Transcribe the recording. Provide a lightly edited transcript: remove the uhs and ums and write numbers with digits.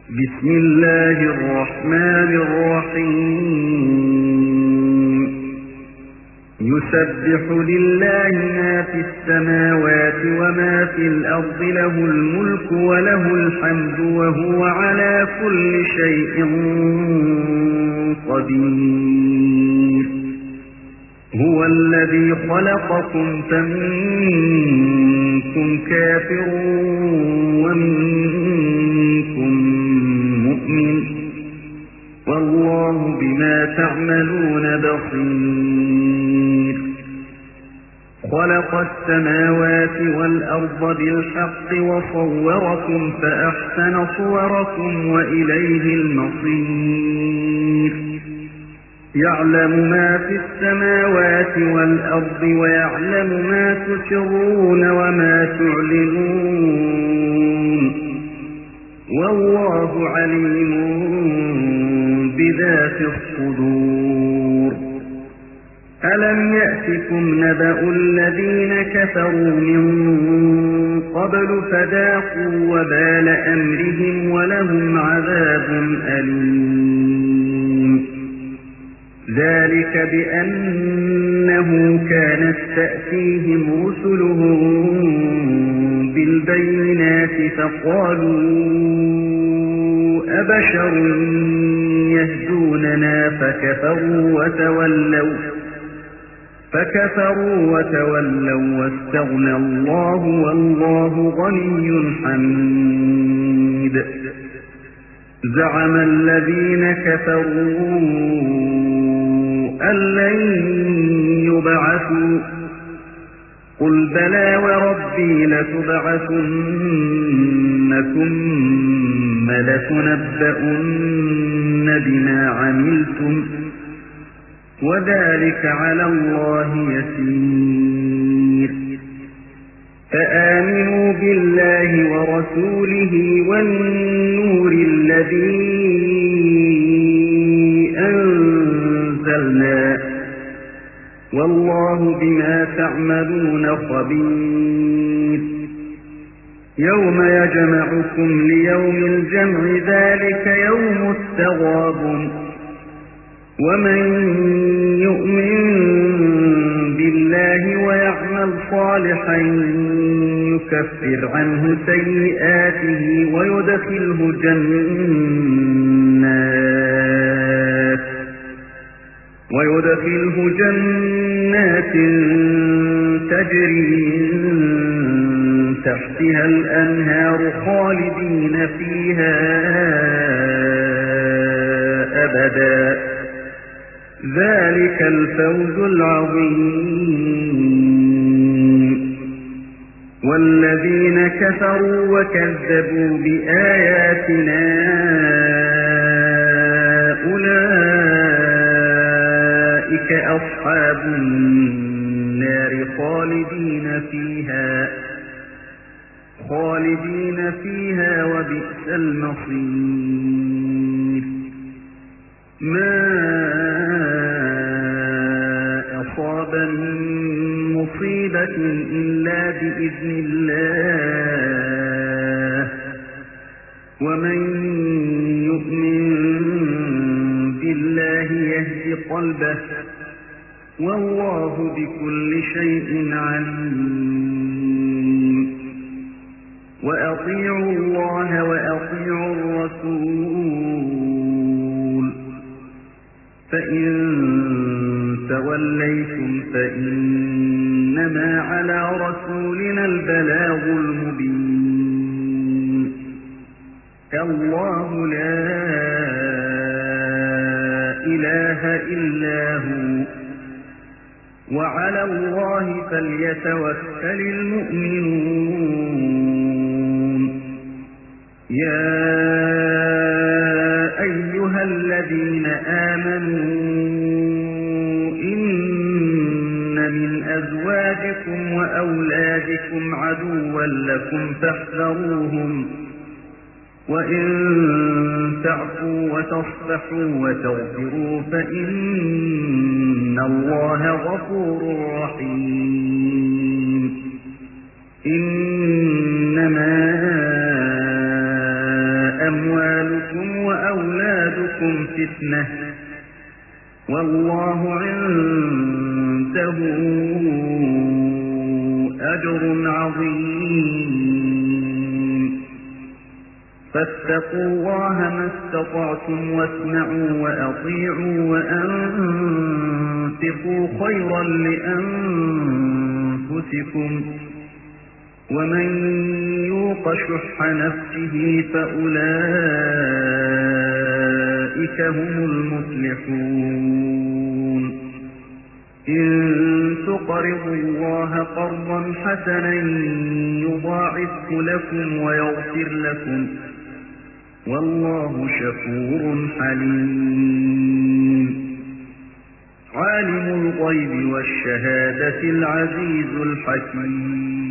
بسم الله الرحمن الرحيم يسبح لله ما في السماوات وما في الأرض له الملك وله الحمد وهو على كل شيء قدير هو الذي خلقكم فمنكم كافر ومنكم مؤمن والله بما تعملون بصير خلق السماوات والأرض بالحق وصوركم فأحسن صوركم وإليه المصير يعلم ما في السماوات والأرض ويعلم ما تسرون وما تعلنون والله عليم بذات الصدور ألم يأتكم نبأ الذين كفروا من قبل فذاقوا وبال أمرهم ولهم عذاب أليم ذلك بأنه كانت تأتيهم رسلهم بالبينات فقالوا أبشر يهدوننا فكفروا وتولوا واستغنى الله والله غني حميد زعم الذين كفروا أن لن يبعثوا قل بلى وربي لتبعثن ثم لتنبؤن بما عملتم وذلك على الله يسير فآمنوا بالله ورسوله والنور الذي أنزلنا والله بما تعملون خبير يوم يجمعكم ليوم الجمع ذلك يوم التغابن ومن يؤمن بالله ويعمل صالحا يكفر عنه سيئاته ويدخله جنات تجري من تحتها الأنهار خالدين فيها أبدا ذلك الفوز العظيم والذين كفروا وكذبوا بآياتنا أولئك أصحاب النار خالدين فيها وبئس المصير ما أصاب من مصيبة إلا بإذن الله ومن يؤمن بالله يهد قلبه والله بكل شيء عليم وأطيعوا الله وأطيعوا الرسول فإن توليتم فإنما على رسولنا البلاغ المبين الله لا إله إلا هو وعلى الله فليتوكل المؤمنون يا أيها الذين آمنوا إن من أزواجكم وأولادكم عدوا لكم فاحذروهم وإن تعفوا وتصفحوا وتغفروا فإن الله غفور رحيم إنما أموالكم وأولادكم فتنة والله عنده أجر عظيم فاتقوا الله ما استطعتم واسمعوا وأطيعوا وأنفقوا خيرا لأنفسكم ومن يوق شح نفسه فأولئك هم المفلحون إن تقرضوا الله قرضا حسنا يضاعفه لكم ويغفر لكم والله شكور حليم عالم الغيب والشهادة العزيز الحكيم